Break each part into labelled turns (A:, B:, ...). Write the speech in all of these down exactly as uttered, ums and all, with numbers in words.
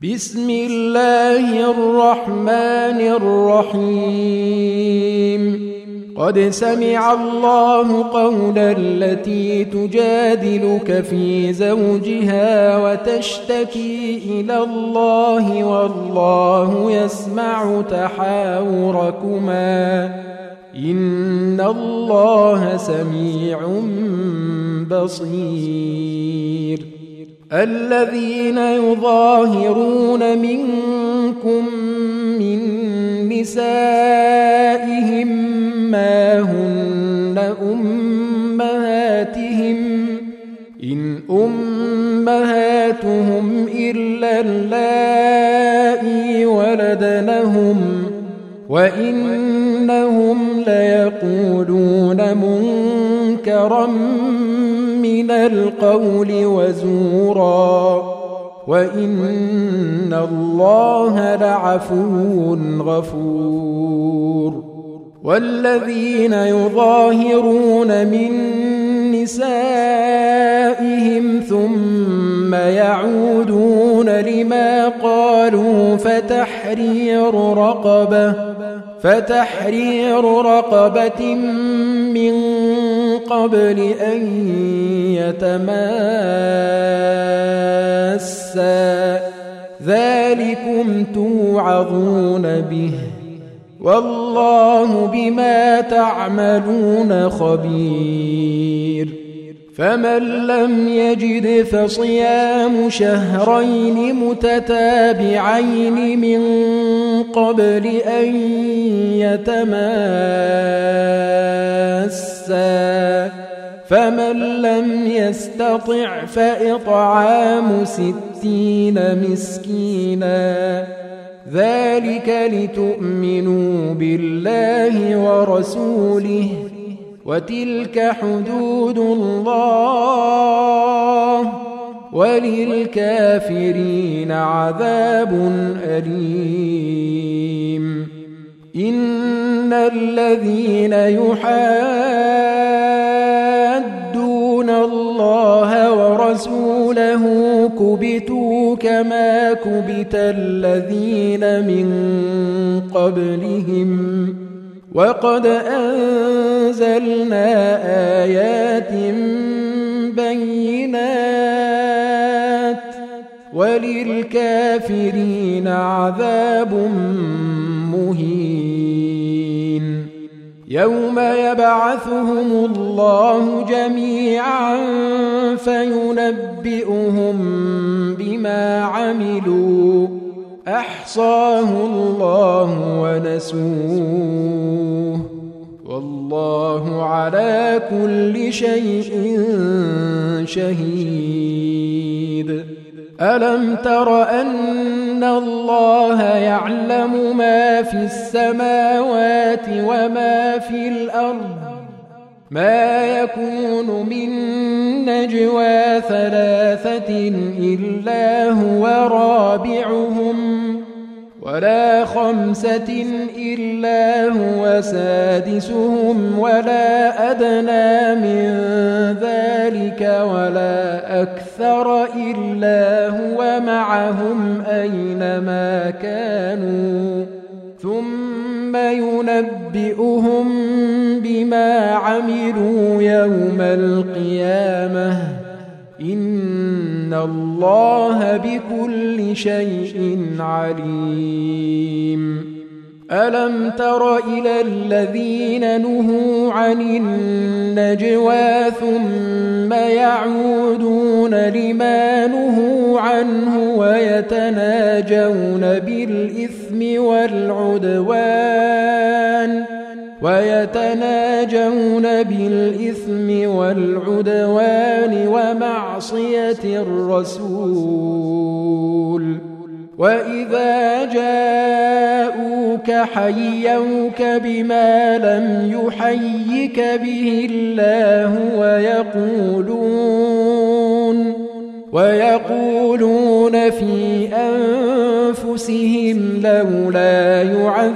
A: بسم الله الرحمن الرحيم. قد سمع الله قول التي تجادلك في زوجها وتشتكي إلى الله والله يسمع تحاوركما إن الله سميع بصير. الذين يظاهرون منكم من نسائهم ما هن أمهاتهم إن أمهاتهم إلا اللائي ولدنهم وإنهم ليقولون منكرا من القول وزورا وإن الله لعفو غفور. والذين يظاهرون من نسائهم ثم يعودون لما قالوا فتحرير رقبة فتحرير رقبة من قبل أن يتماسا ذلكم توعظون به والله بما تعملون خبير. فمن لم يجد فصيام شهرين متتابعين من قبل أن يتماسا فمن لم يستطع فإطعام ستين مسكينا ذلك لتؤمنوا بالله ورسوله وتلك حدود الله وللكافرين عذاب أليم. إن الذين يحادون الله ورسوله كبتوا كما كبت الذين من قبلهم وقد أنزلنا آيات بينات وللكافرين عذاب مهين. يوم يبعثهم الله جميعا فينبئهم بما عملوا أحصاه الله ونسوه والله على كل شيء شهيد. ألم تر أن الله يعلم ما في السماوات وما في الأرض ما يكون من نجوى ثلاثة إلا هو رابعهم ولا خمسة إلا هو سادسهم ولا أدنى من ذلك ولا أكثر إلا هو معهم أينما كانوا ثم ينبئهم بما عملوا يوم القيامة إن الله بكل شيء عليم. ألم تر إلى الذين نهوا عن النجوى ثم يعودون لما نهوا عنه ويتناجون بالإثم والعدوان ويتناجون بالإثم والعدوان ومعصية الرسول وإذا جاءوك حيوك بما لم يحيك به الله ويقولون ويقولون في أنفسهم لولا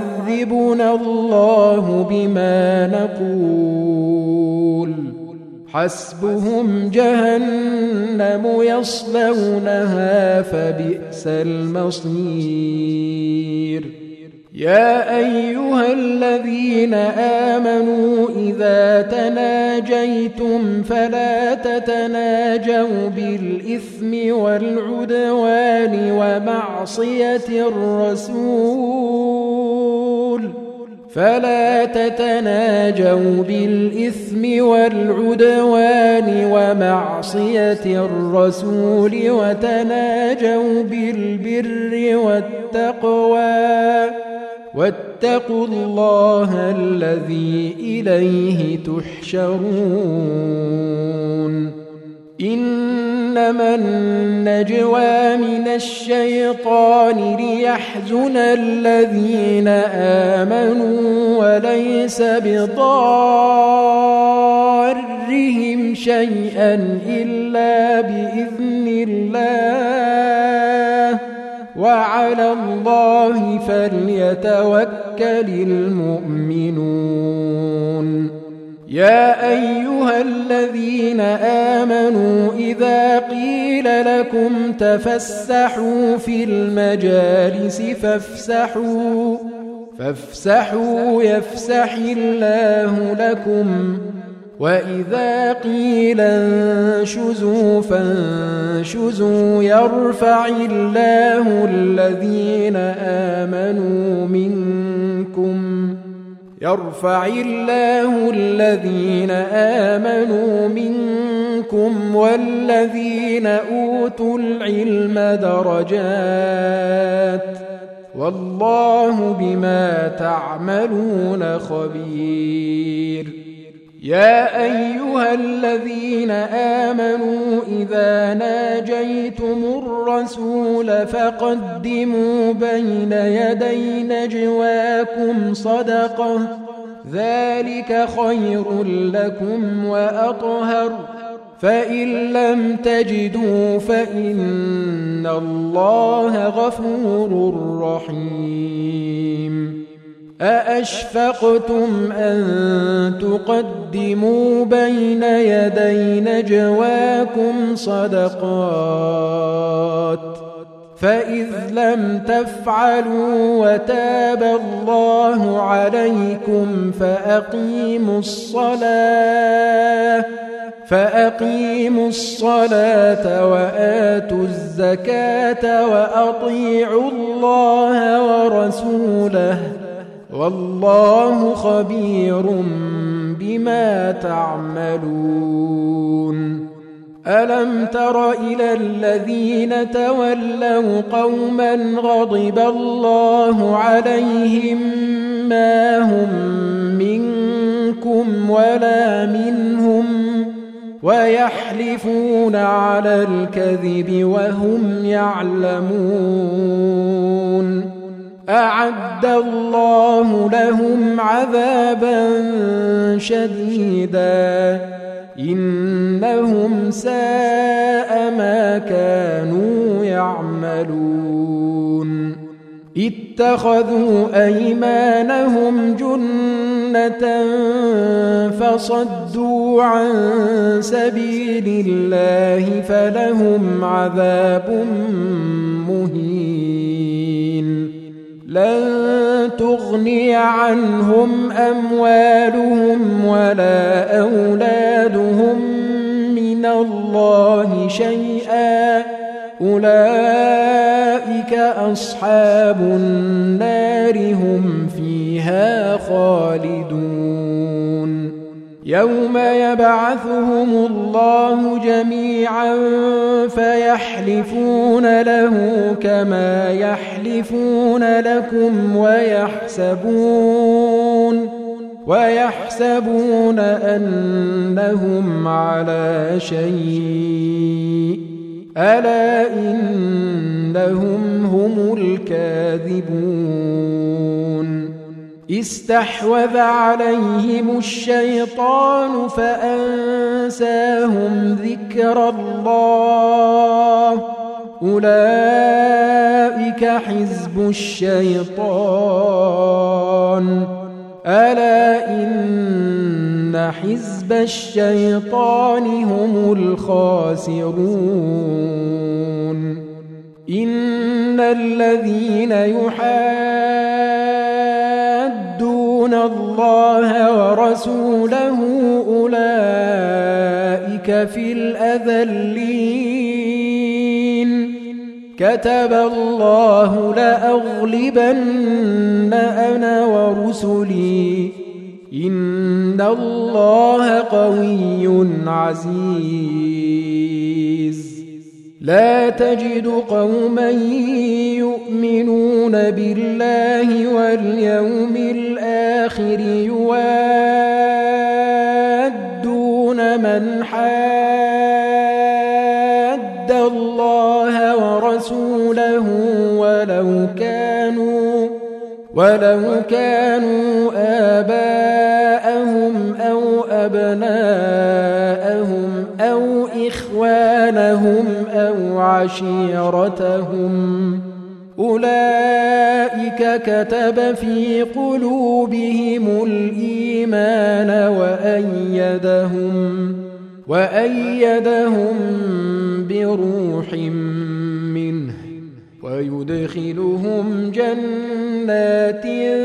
A: يعذبنا الله بما نقول حسبهم جهنم يصلونها فبئس المصير يا أيها الذين آمنوا إذا تناجيتم فلا تتناجوا بالإثم والعدوان ومعصية الرسول فلا تتناجوا بالإثم والعدوان ومعصية الرسول وتناجوا بالبر والتقوى واتقوا الله الذي إليه تحشرون إنما النجوى من الشيطان ليحزن الذين آمنوا وليس بضارهم شيئا إلا بإذن الله وعلى الله فليتوكل المؤمنون يا أيها الذين آمنوا إذا قيل لكم تفسحوا في المجالس فافسحوا فافسحوا يفسح الله لكم وإذا قيل انشزوا فانشزوا يرفع الله الذين آمنوا منكم يرفع الله الذين آمنوا منكم والذين أوتوا العلم درجات والله بما تعملون خبير يا أيها الذين آمنوا إذا ناجيتم الرسول فقدموا بين يدي نجواكم صدقة ذلك خير لكم وأطهر فإن لم تجدوا فإن الله غفور رحيم أأشفقتم أن تقدموا بين يدي نجواكم صدقات فإذ لم تفعلوا وتاب الله عليكم فأقيموا الصلاة فأقيموا الصلاة وآتوا الزكاة وأطيعوا الله ورسوله والله خبير بما تعملون ألم تر إلى الذين تولوا قوما غضب الله عليهم ما هم منكم ولا منهم ويحلفون على الكذب وهم يعلمون أعد الله لهم عذابا شديدا إنهم ساء ما كانوا يعملون اتخذوا أيمانهم جنة فصدوا عن سبيل الله فلهم عذاب مهين لن تغني عنهم أموالهم ولا أولادهم من الله شيئا أولئك أصحاب النار هم فيها خالدون يوم يبعثهم الله جميعا فيحلفون له كما يحلفون لكم ويحسبون ويحسبون أنهم على شيء ألا إنهم هم الكاذبون استحوذ عليهم الشيطان فأنساهم ذكر الله أولئك حزب الشيطان ألا إن إن حزب الشيطان هم الخاسرون إن الذين يحادون الله ورسوله أولئك في الأذلين كتب الله لأغلبن أنا ورسلي إن الله قوي عزيز لا تجد قوما يؤمنون بالله واليوم الآخر يوادون من حاد الله ورسوله ولو كانوا ولو كانوا آباءهم أو أبناءهم أو إخوانهم أو عشيرتهم أولئك كتب في قلوبهم الإيمان وأيدهم وأيدهم بروح منه ويدخلهم جنات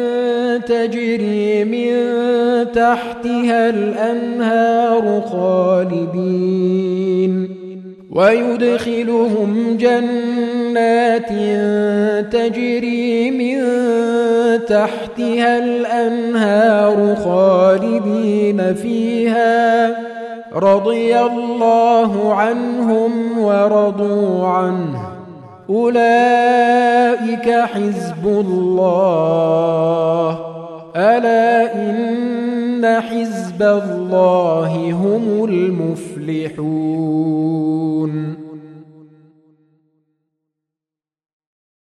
A: تجري من تحتها الأنهار خالدين ويدخلهم جنات تجري من تحتها الأنهار خالدين فيها رضي الله عنهم ورضوا عنه أولئك حزب الله ألا إن حزب الله هم المفلحون